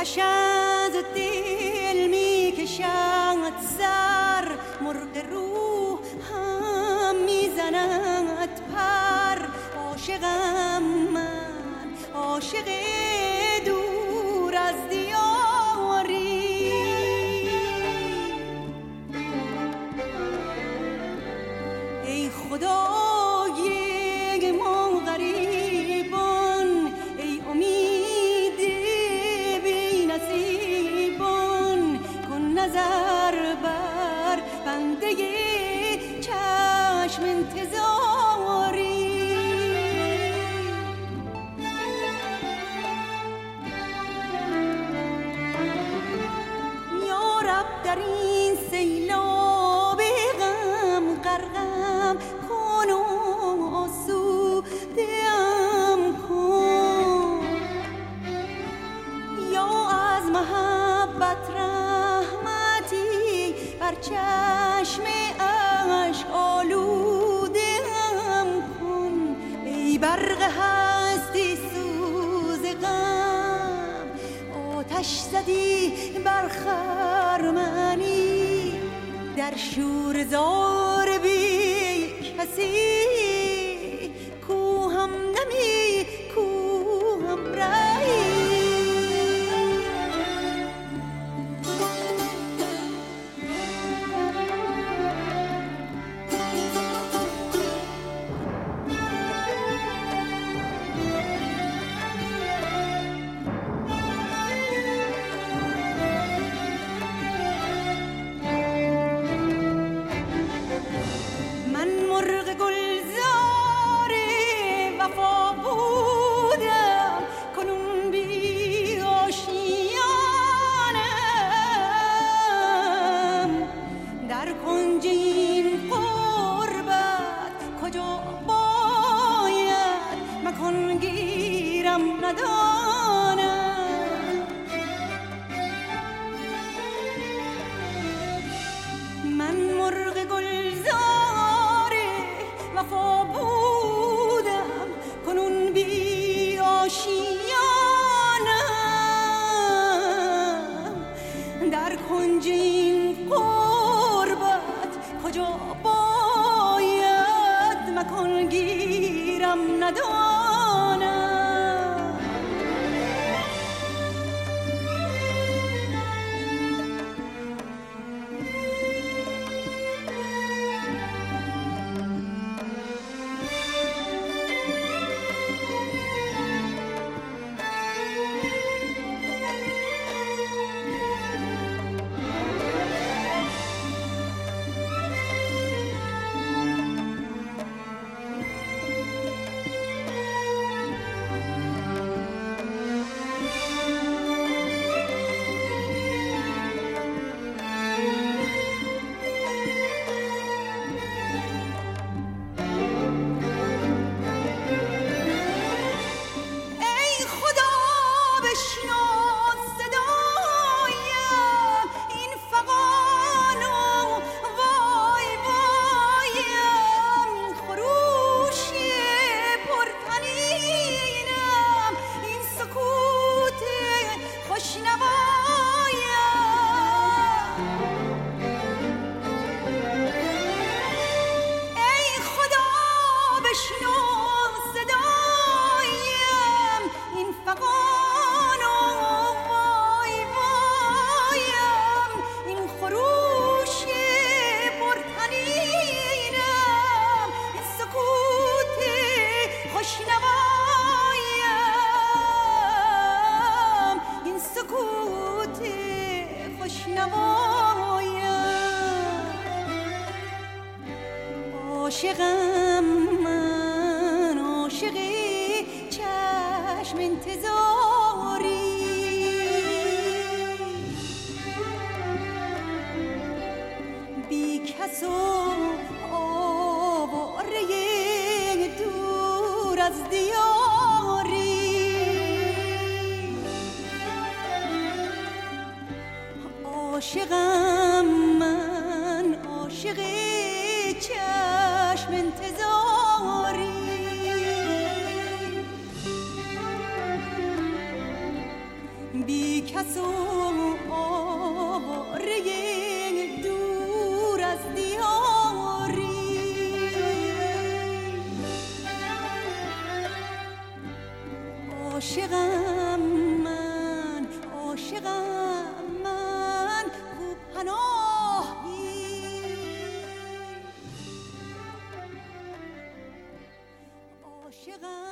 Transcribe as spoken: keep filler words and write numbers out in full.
آتش از دل می کشد سر، مرغ روح هم می زند پر. عاشقم من، عاشق دور از دیاری. ای خدای ما غریبان، ای امید بی نصیبان، کن نظر بر بنده چشم انتظاری. یا رب در این سیلاب غم غرقم کن و آسوده‌ام کن. یا از محبت رحمتی بر چشم اشک آلوده‌ام کن. ای برق هستی سوز غم، آتش زدی بر خرمنی. در شورزار بی کسی کو هم نمی کو هم رایی. عاشقم من، عاشق چشم انتظاری. بی کس و آواره دور از دیاری. عاشقم من، عاشق چشم انتظاری. بی کس و عاشقم من، عاشقم من کو پناهی، عاشقم